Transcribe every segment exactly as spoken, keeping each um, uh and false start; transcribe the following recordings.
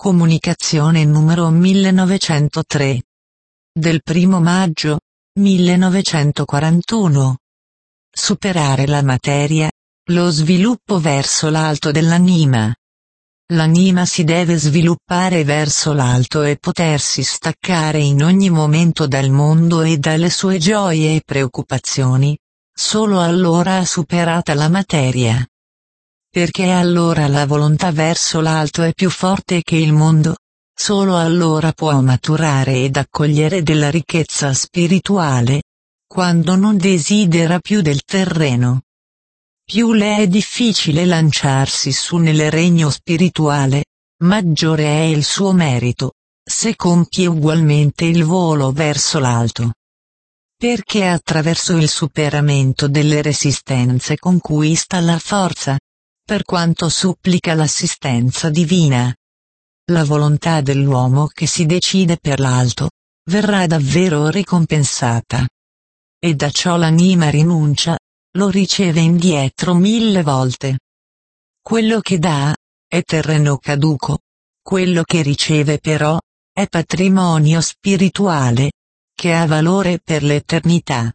Comunicazione numero millenovecentotre. Del primo maggio, millenovecentoquarantuno. Superare la materia, lo sviluppo verso l'alto dell'anima. L'anima si deve sviluppare verso l'alto e potersi staccare in ogni momento dal mondo e dalle sue gioie e preoccupazioni. Solo allora ha superata la materia. Perché allora la volontà verso l'alto è più forte che il mondo. Solo allora può maturare ed accogliere della ricchezza spirituale, quando non desidera più del terreno. Più le è difficile lanciarsi su nel regno spirituale, maggiore è il suo merito, se compie ugualmente il volo verso l'alto. Perché attraverso il superamento delle resistenze conquista la forza, per quanto supplica l'assistenza divina. La volontà dell'uomo che si decide per l'alto, verrà davvero ricompensata. E da ciò l'anima rinuncia, lo riceve indietro mille volte. Quello che dà, è terreno caduco. Quello che riceve però, è patrimonio spirituale, che ha valore per l'eternità.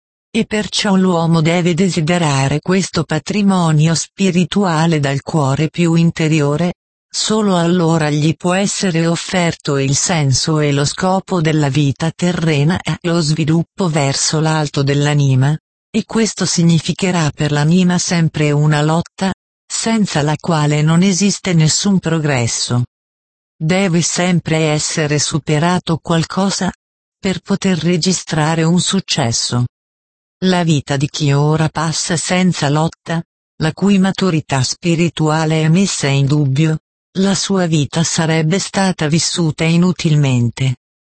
E perciò l'uomo deve desiderare questo patrimonio spirituale dal cuore più interiore. Solo allora gli può essere offerto il senso e lo scopo della vita terrena e lo sviluppo verso l'alto dell'anima, e questo significherà per l'anima sempre una lotta, senza la quale non esiste nessun progresso. Deve sempre essere superato qualcosa, per poter registrare un successo. La vita di chi ora passa senza lotta, la cui maturità spirituale è messa in dubbio, la sua vita sarebbe stata vissuta inutilmente.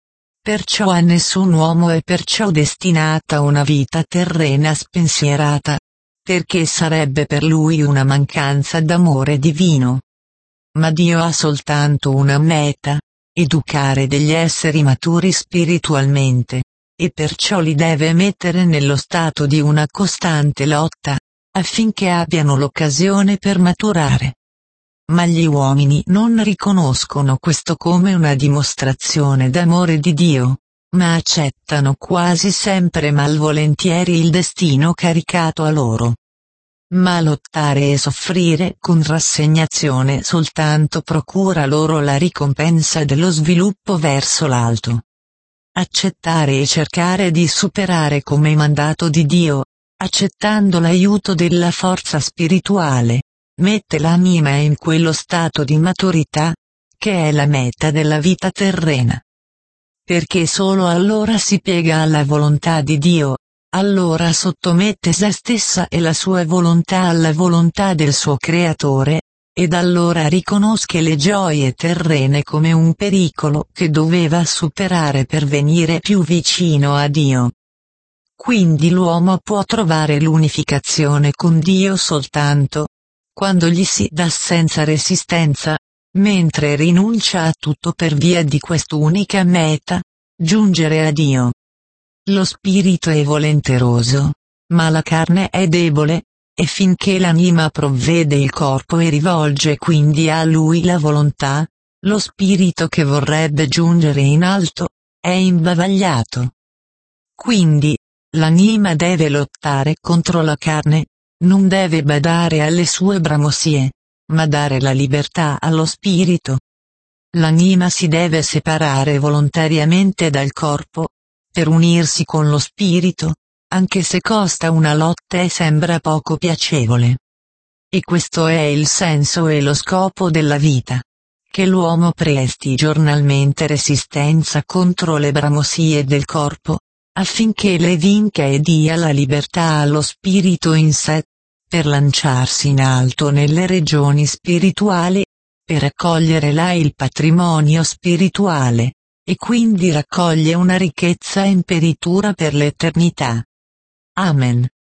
Perciò a nessun uomo è perciò destinata una vita terrena spensierata, perché sarebbe per lui una mancanza d'amore divino. Ma Dio ha soltanto una meta: educare degli esseri maturi spiritualmente, e perciò li deve mettere nello stato di una costante lotta, affinché abbiano l'occasione per maturare. Ma gli uomini non riconoscono questo come una dimostrazione d'amore di Dio, ma accettano quasi sempre malvolentieri il destino caricato a loro. Ma lottare e soffrire con rassegnazione soltanto procura loro la ricompensa dello sviluppo verso l'alto. Accettare e cercare di superare come mandato di Dio, accettando l'aiuto della forza spirituale, mette l'anima in quello stato di maturità, che è la meta della vita terrena. Perché solo allora si piega alla volontà di Dio, allora sottomette se stessa e la sua volontà alla volontà del suo Creatore, ed allora riconosce le gioie terrene come un pericolo che doveva superare per venire più vicino a Dio. Quindi l'uomo può trovare l'unificazione con Dio soltanto quando gli si dà senza resistenza, mentre rinuncia a tutto per via di quest'unica meta: giungere a Dio. Lo spirito è volenteroso, ma la carne è debole, e finché l'anima provvede il corpo e rivolge quindi a lui la volontà, lo spirito che vorrebbe giungere in alto, è imbavagliato. Quindi, l'anima deve lottare contro la carne, non deve badare alle sue bramosie, ma dare la libertà allo spirito. L'anima si deve separare volontariamente dal corpo, per unirsi con lo spirito, anche se costa una lotta e sembra poco piacevole. E questo è il senso e lo scopo della vita: che l'uomo presti giornalmente resistenza contro le bramosie del corpo, affinché le vinca e dia la libertà allo spirito in sé, per lanciarsi in alto nelle regioni spirituali, per accogliere là il patrimonio spirituale, e quindi raccoglie una ricchezza imperitura per l'eternità. Amen.